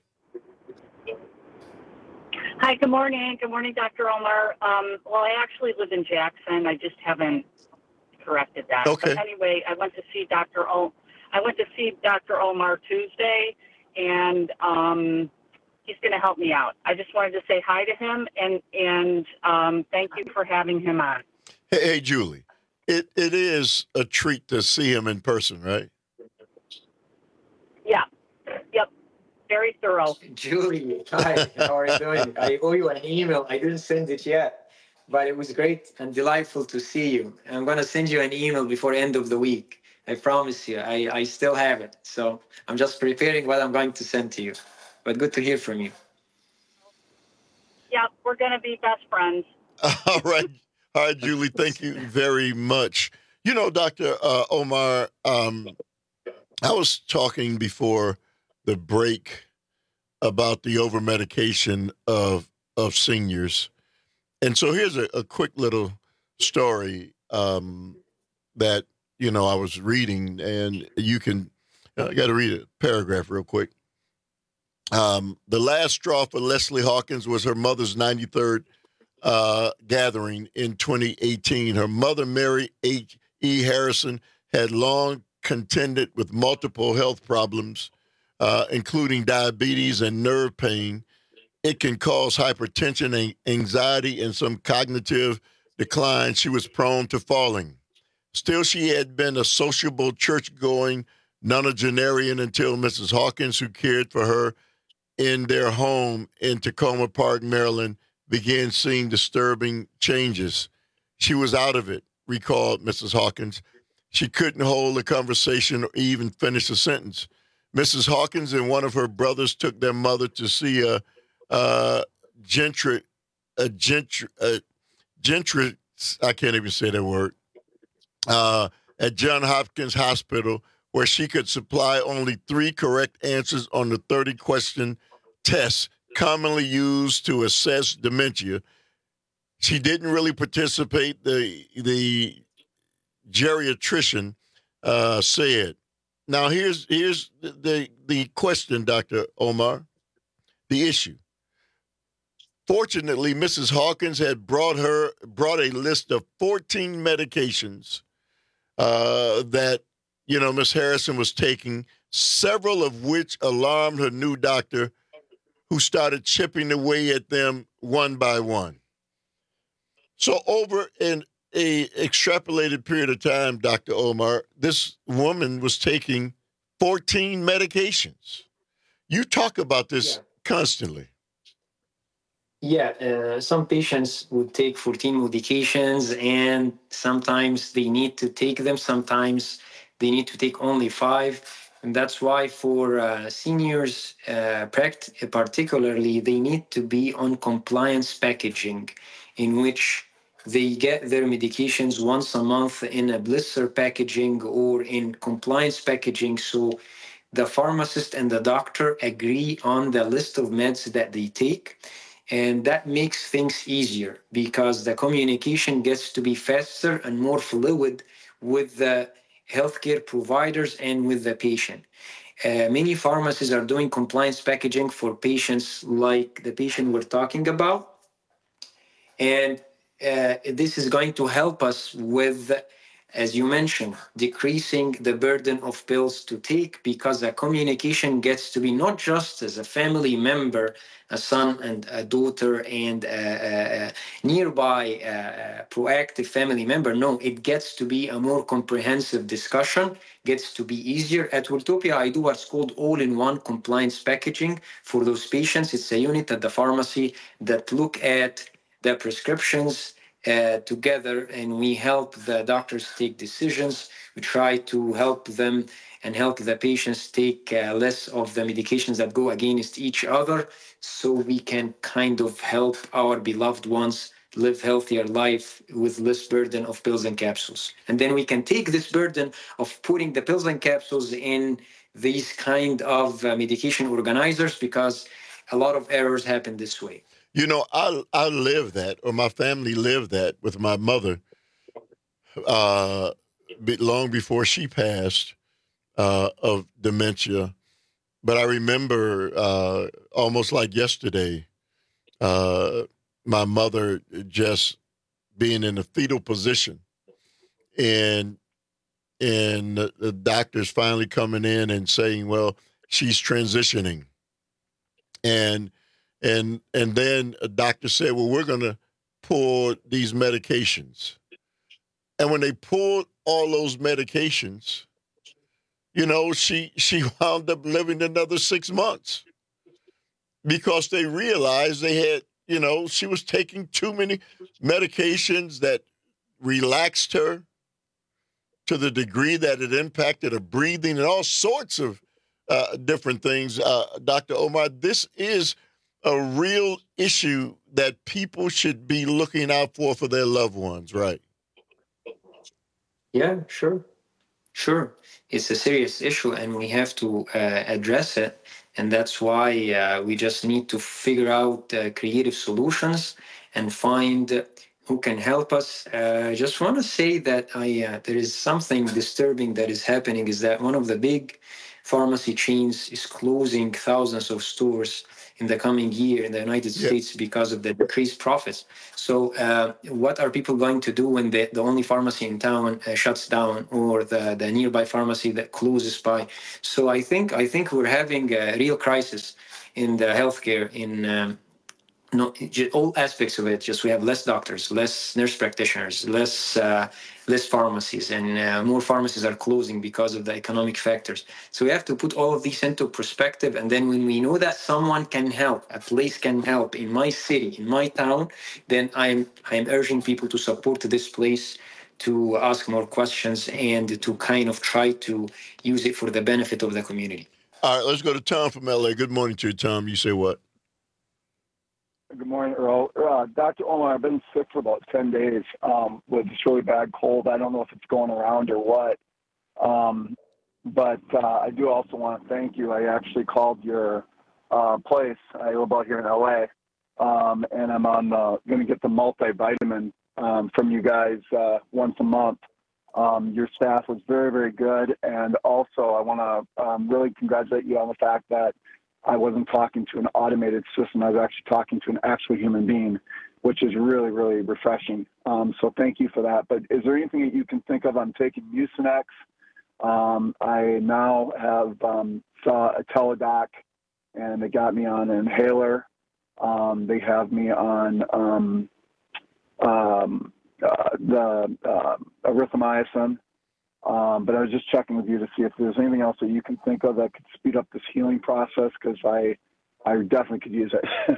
Hi, good morning. Good morning, Doctor Omar. Um, well, I actually live in Jackson. I just haven't corrected that. Okay. But anyway, I went to see Doctor O. I went to see Doctor Omar Tuesday, and um, he's going to help me out. I just wanted to say hi to him and and um, thank you for having him on. Hey, hey, Julie. It it is a treat to see him in person, right? Yeah. Yep. Very thorough. Julie, hi. How are you doing? I owe you an email. I didn't send it yet, but it was great and delightful to see you. I'm going to send you an email before end of the week. I promise you. I, I still have it. So I'm just preparing what I'm going to send to you. But good to hear from you. Yeah, we're going to be best friends. All right. All right, Julie, thank you very much. You know, Doctor Uh, Omar, um, I was talking before the break about the over medication of of seniors. And so here's a, a quick little story um, that, you know, I was reading, and you can, I got to read a paragraph real quick. Um, the last straw for Leslie Hawkins was her mother's ninety-third uh, gathering in twenty eighteen. Her mother, Mary H. E. Harrison, had long contended with multiple health problems, uh, including diabetes and nerve pain. It can cause hypertension, anxiety, and some cognitive decline. She was prone to falling. Still, she had been a sociable, church-going nonagenarian until Missus Hawkins, who cared for her in their home in Tacoma Park, Maryland, began seeing disturbing changes. She was out of it, recalled Missus Hawkins. She couldn't hold a conversation or even finish a sentence. Missus Hawkins and one of her brothers took their mother to see a uh, gentry, a gentry, a gentry, I can't even say that word, uh, at Johns Hopkins Hospital, where she could supply only three correct answers on the thirty-question test commonly used to assess dementia. She didn't really participate, the, the geriatrician uh, said. Now, here's here's the, the, the question, Doctor Omar, the issue. Fortunately, Missus Hawkins had brought her brought a list of fourteen medications uh, that, you know, Miss Harrison was taking, several of which alarmed her new doctor, who started chipping away at them one by one. So over an a extrapolated period of time, Doctor Omar, this woman was taking fourteen medications. You talk about this yeah. constantly. Yeah, uh, some patients would take fourteen medications, and sometimes they need to take them. Sometimes they need to take only five. And that's why for uh, seniors, uh, particularly, they need to be on compliance packaging, in which they get their medications once a month in a blister packaging or in compliance packaging. So the pharmacist and the doctor agree on the list of meds that they take. And that makes things easier because the communication gets to be faster and more fluid with the healthcare providers and with the patient. Uh, many pharmacies are doing compliance packaging for patients like the patient we're talking about. And uh, this is going to help us with, as you mentioned, decreasing the burden of pills to take, because the communication gets to be not just as a family member, a son and a daughter and a, a nearby uh, proactive family member. No, it gets to be a more comprehensive discussion, gets to be easier. At Welltopia, I do what's called all-in-one compliance packaging for those patients. It's a unit at the pharmacy that look at the prescriptions uh, together, and we help the doctors take decisions. We try to help them and help the patients take uh, less of the medications that go against each other, so we can kind of help our beloved ones live healthier life with less burden of pills and capsules. And then we can take this burden of putting the pills and capsules in these kind of uh, medication organizers, because a lot of errors happen this way. You know, I I live that, or my family lived that with my mother uh, long before she passed uh, of dementia. But I remember uh, almost like yesterday, uh, my mother just being in a fetal position, and and the, the doctors finally coming in and saying, "Well, she's transitioning," and and and then a doctor said, "Well, we're going to pull these medications," and when they pulled all those medications, you know, she she wound up living another six months because they realized they had, you know, she was taking too many medications that relaxed her to the degree that it impacted her breathing and all sorts of uh, different things. Uh, Doctor Omar, this is a real issue that people should be looking out for for their loved ones, right? Yeah, sure. Sure. It's a serious issue, and we have to uh, address it. And that's why uh, we just need to figure out uh, creative solutions and find who can help us. Uh, I just want to say that I uh, there is something disturbing that is happening, is that one of the big pharmacy chains is closing thousands of stores in the coming year in the United yeah. States because of the decreased profits. So uh, what are people going to do when the, the only pharmacy in town uh, shuts down, or the, the nearby pharmacy that closes by? So I think I think we're having a real crisis in the healthcare in um, no, all aspects of it. Just we have less doctors, less nurse practitioners, less uh, less pharmacies, and uh, more pharmacies are closing because of the economic factors. So we have to put all of these into perspective, and then when we know that someone can help, a place can help in my city, in my town, then I'm I'm urging people to support this place, to ask more questions, and to kind of try to use it for the benefit of the community. All right, let's go to Tom from L A. Good morning to you, Tom. You say what? Good morning, Earl. Uh, Doctor Omar, I've been sick for about ten days um, with this really bad cold. I don't know if it's going around or what. Um, but uh, I do also want to thank you. I actually called your uh, place. I live out here in L A, um, and I'm on going to get the multivitamin um, from you guys uh, once a month. Um, your staff was very, very good. And also, I want to um, really congratulate you on the fact that I wasn't talking to an automated system. I was actually talking to an actual human being, which is really, really refreshing. Um, so thank you for that. But is there anything that you can think of? I'm taking Mucinex. Um, I now have um, saw a teledoc, and they got me on an inhaler. Um, they have me on um, um, uh, the uh, erythromycin. Um, but I was just checking with you to see if there's anything else that you can think of that could speed up this healing process, because I, I definitely could use it.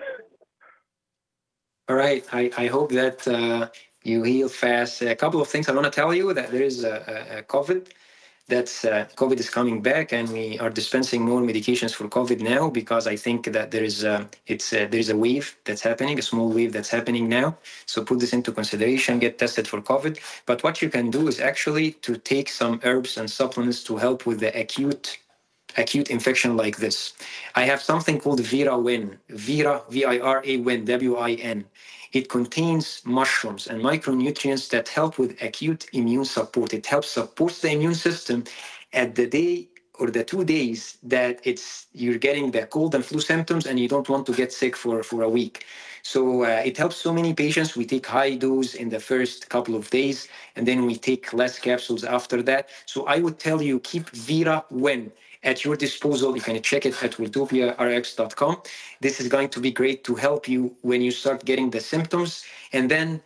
All right. I, I hope that uh, you heal fast. A couple of things I want to tell you, that there is a, a, a COVID. That's uh, COVID is coming back, and we are dispensing more medications for COVID now, because I think that there is a, it's a, there is a wave that's happening, a small wave that's happening now. So put this into consideration, get tested for COVID. But what you can do is actually to take some herbs and supplements to help with the acute acute infection like this. I have something called ViraWin, Vira, V I R A Win, W I N. It contains mushrooms and micronutrients that help with acute immune support. It helps support the immune system at the day or the two days that it's you're getting the cold and flu symptoms, and you don't want to get sick for, for a week. So uh, it helps so many patients. We take high dose in the first couple of days, and then we take less capsules after that. So I would tell you, keep ViraWin at your disposal. You can check it at Wiltopia R X dot com. This is going to be great to help you when you start getting the symptoms, and then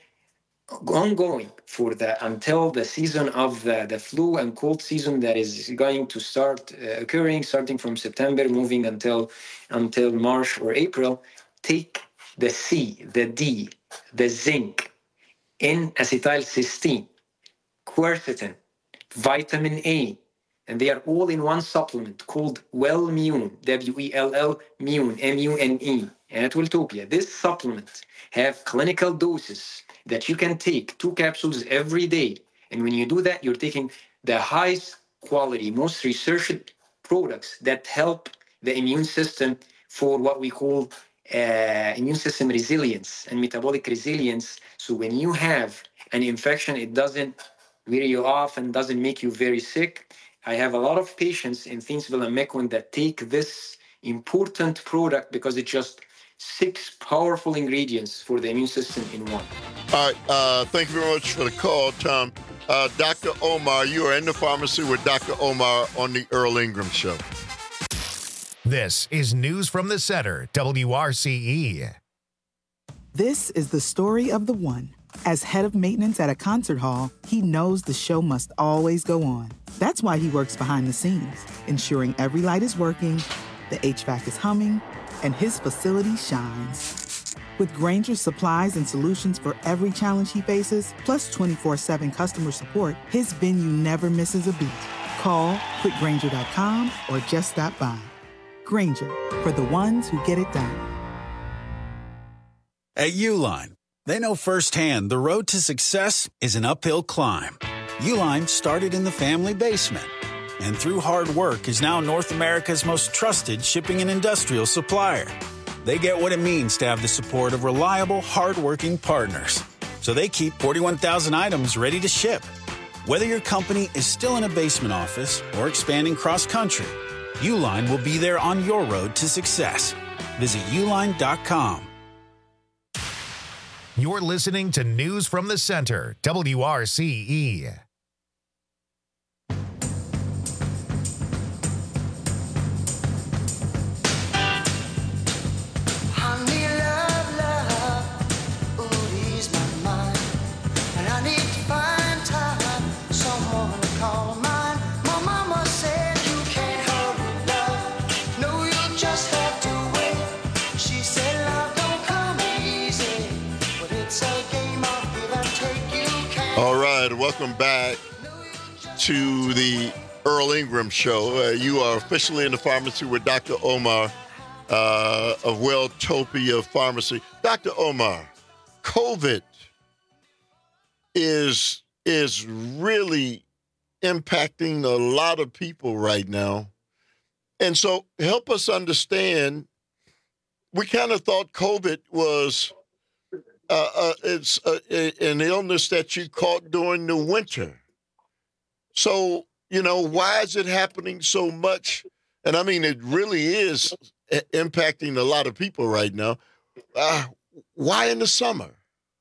ongoing for the until the season of the, the flu and cold season that is going to start uh, occurring starting from September, moving until until March or April. Take the C, the D, the zinc, N-acetylcysteine, quercetin, vitamin A, and they are all in one supplement called Wellmune, W E L L, Mune, M U N E, at Wiltopia. This supplement have clinical doses that you can take, two capsules every day. And when you do that, you're taking the highest quality, most researched products that help the immune system for what we call uh, immune system resilience and metabolic resilience. So when you have an infection, it doesn't wear you off and doesn't make you very sick. I have a lot of patients in Thiensville and Mequon that take this important product because it's just six powerful ingredients for the immune system in one. All right. Uh, thank you very much for the call, Tom. Uh, Doctor Omar, you are in the pharmacy with Doctor Omar on the Earl Ingram Show. This is News from the Center, W R C E. This is the story of the one. As head of maintenance at a concert hall, he knows the show must always go on. That's why he works behind the scenes, ensuring every light is working, the H V A C is humming, and his facility shines. With Grainger's supplies and solutions for every challenge he faces, plus twenty-four seven customer support, his venue never misses a beat. Call quick grainger dot com or just stop by. Grainger, for the ones who get it done. At Uline, they know firsthand the road to success is an uphill climb. Uline started in the family basement, and through hard work is now North America's most trusted shipping and industrial supplier. They get what it means to have the support of reliable, hardworking partners. So they keep forty-one thousand items ready to ship. Whether your company is still in a basement office or expanding cross-country, Uline will be there on your road to success. Visit uline dot com. You're listening to News from the Center, W R C E. All right, welcome back to the Earl Ingram Show. Uh, you are officially in the pharmacy with Doctor Omar uh, of Welltopia Pharmacy. Doctor Omar, COVID is is really impacting a lot of people right now. And so help us understand, we kind of thought COVID was uh, uh, it's uh, an illness that you caught during the winter. So, you know, why is it happening so much? And I mean, it really is impacting a lot of people right now. Uh, why in the summer?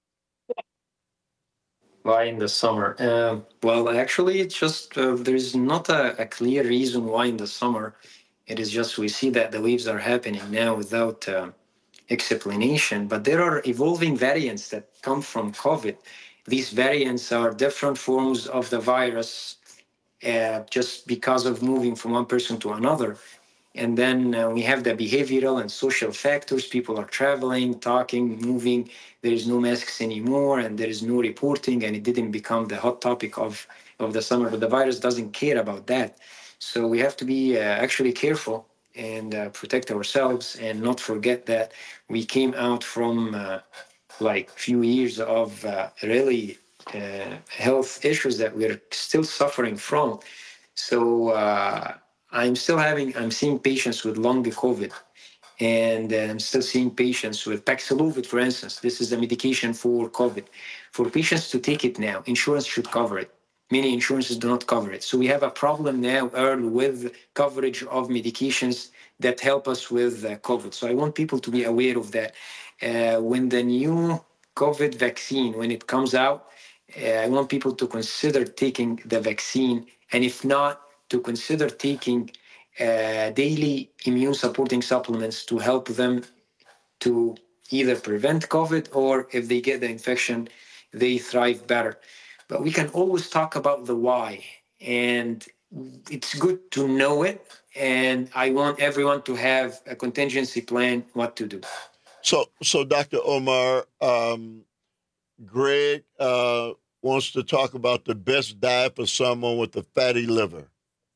Why in the summer? Uh, well, actually, it's just uh, there's not a, a clear reason why in the summer. It is just we see that the waves are happening now without uh, explanation. But there are evolving variants that come from COVID. These variants are different forms of the virus uh, just because of moving from one person to another. And then uh, we have the behavioral and social factors. People are traveling, talking, moving. There is no masks anymore, and there is no reporting, and it didn't become the hot topic of, of the summer. But the virus doesn't care about that. So we have to be uh, actually careful and uh, protect ourselves and not forget that we came out from uh, like few years of uh, really uh, health issues that we're still suffering from. So uh, I'm still having, I'm seeing patients with long COVID, and uh, I'm still seeing patients with Paxlovid, for instance. This is the medication for COVID. For patients to take it now, insurance should cover it. Many insurances do not cover it. So we have a problem now, Earl, with coverage of medications that help us with uh, COVID. So I want people to be aware of that. Uh, when the new COVID vaccine, when it comes out, uh, I want people to consider taking the vaccine. And if not, to consider taking uh, daily immune supporting supplements to help them to either prevent COVID or if they get the infection, they thrive better. But we can always talk about the why, and it's good to know it. And I want everyone to have a contingency plan what to do. So, so Doctor Omar, um, Greg uh, wants to talk about the best diet for someone with a fatty liver.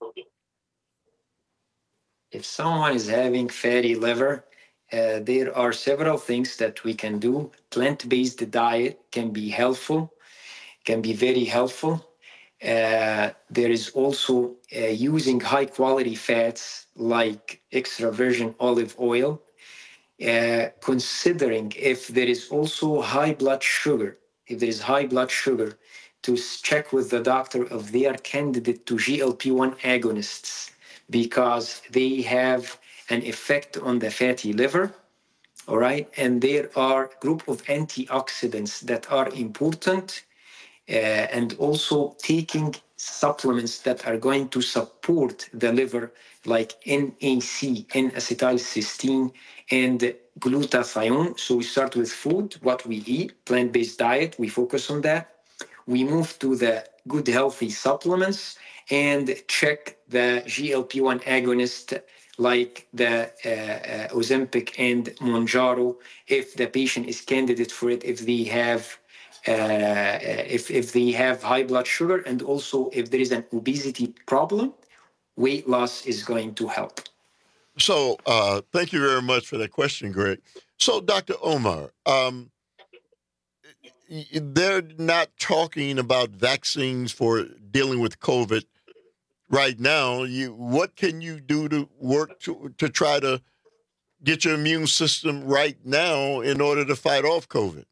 If someone is having fatty liver, uh, there are several things that we can do. Plant-based diet can be helpful. can be very helpful. Uh, there is also uh, using high quality fats like extra virgin olive oil, uh, considering if there is also high blood sugar, if there is high blood sugar, to check with the doctor if they are candidate to G L P one agonists because they have an effect on the fatty liver. All right. And there are a group of antioxidants that are important. Uh, and also taking supplements that are going to support the liver, like N A C, N-acetylcysteine, and glutathione. So we start with food, what we eat, plant-based diet, we focus on that. We move to the good, healthy supplements and check the G L P one agonist, like the uh, uh, Ozempic and Mounjaro, if the patient is candidate for it, if they have Uh, if, if they have high blood sugar, and also if there is an obesity problem, weight loss is going to help. So uh, thank you very much for that question, Greg. So Doctor Omar, um, they're not talking about vaccines for dealing with COVID right now. You, what can you do to work to, to try to get your immune system right now in order to fight off COVID?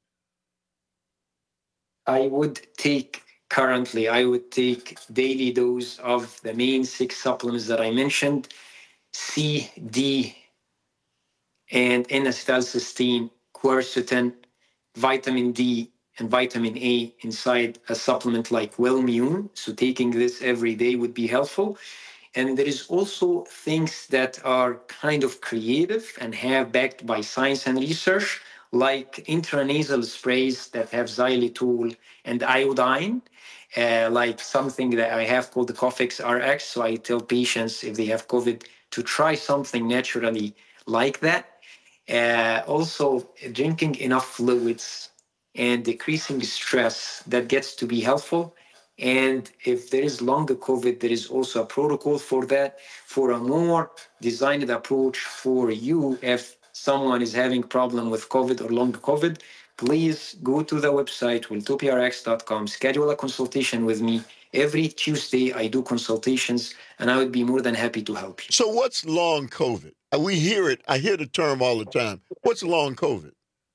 I would take, currently, I would take daily dose of the main six supplements that I mentioned, C, D, and N-acetylcysteine, quercetin, vitamin D, and vitamin A inside a supplement like Wellmune. So taking this every day would be helpful. And there is also things that are kind of creative and have backed by science and research, like intranasal sprays that have xylitol and iodine, uh, like something that I have called the Cofix R X. So I tell patients if they have COVID to try something naturally like that. Uh, also, drinking enough fluids and decreasing stress, that gets to be helpful. And if there is longer COVID, there is also a protocol for that, for a more designed approach for you. If someone is having problem with COVID or long COVID, please go to the website, welltopia r x dot com, schedule a consultation with me. Every Tuesday, I do consultations, and I would be more than happy to help you. So what's long COVID? We hear it. I hear the term all the time. What's long COVID?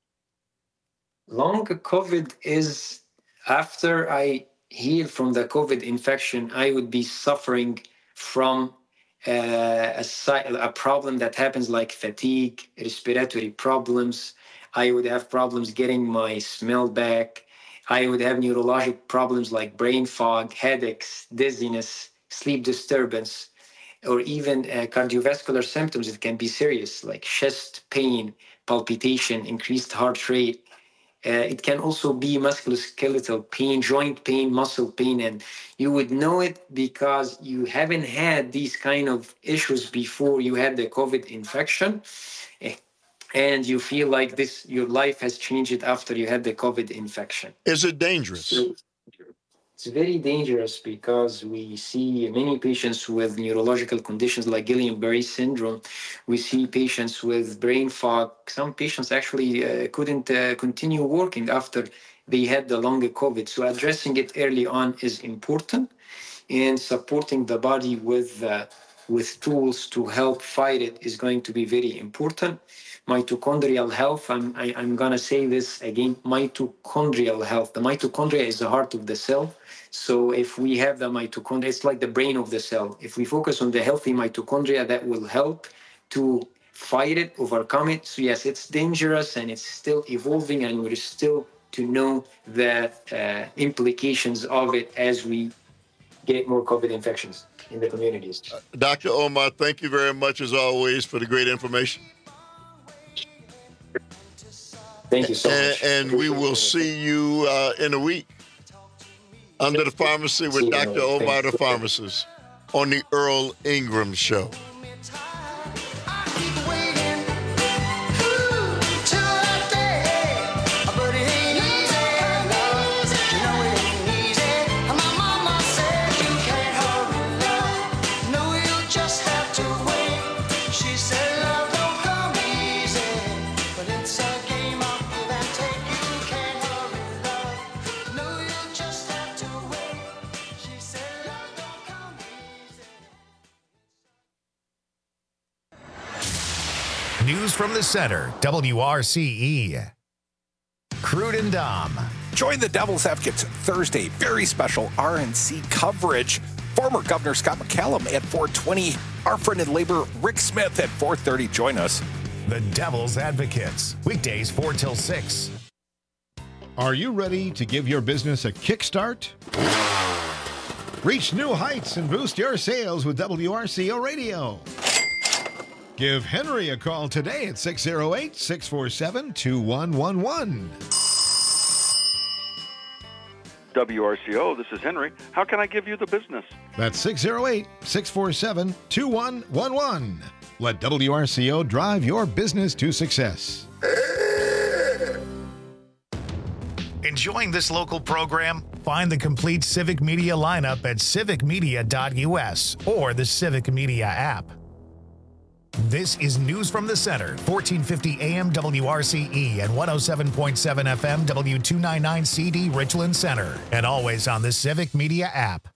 Long COVID is after I heal from the COVID infection, I would be suffering from uh, a, a problem that happens like fatigue, respiratory problems. I would have problems getting my smell back. I would have neurologic problems like brain fog, headaches, dizziness, sleep disturbance, or even uh, cardiovascular symptoms that can be serious, like chest pain, palpitation, increased heart rate. Uh, it can also be musculoskeletal pain, joint pain, muscle pain, and you would know it because you haven't had these kind of issues before you had the COVID infection, and you feel like this, your life has changed after you had the COVID infection. Is it dangerous? So, it's very dangerous because we see many patients with neurological conditions like Guillain-Barré syndrome. We see patients with brain fog. Some patients actually uh, couldn't uh, continue working after they had the longer COVID. So addressing it early on is important, and supporting the body with uh, with tools to help fight it is going to be very important. Mitochondrial health, I'm, I, I'm going to say this again, mitochondrial health. The mitochondria is the heart of the cell. So if we have the mitochondria, it's like the brain of the cell. If we focus on the healthy mitochondria, that will help to fight it, overcome it. So yes, it's dangerous and it's still evolving, and we're still to know the uh, implications of it as we get more COVID infections in the communities. Uh, Doctor Omar, thank you very much as always for the great information. Thank you so and, much. And we will see you uh, in a week under the pharmacy with Doctor Omar, the pharmacist, on the Earl Ingram Show. News from the center, W R C E. Crude and Dom. Join the Devil's Advocates Thursday. Very special R N C coverage. Former Governor Scott McCallum at four twenty. Our friend in labor, Rick Smith, at four thirty. Join us. The Devil's Advocates. Weekdays four till six. Are you ready to give your business a kickstart? Reach new heights and boost your sales with W R C O Radio. Give Henry a call today at six oh eight, six four seven, two one one one. W R C O, this is Henry. How can I give you the business? That's six oh eight, six four seven, two one one one. Let W R C O drive your business to success. Enjoying this local program? Find the complete Civic Media lineup at civic media dot U S or the Civic Media app. This is News from the Center, fourteen fifty A M W R C E and one oh seven point seven F M W two ninety-nine C D Richland Center, and always on the Civic Media app.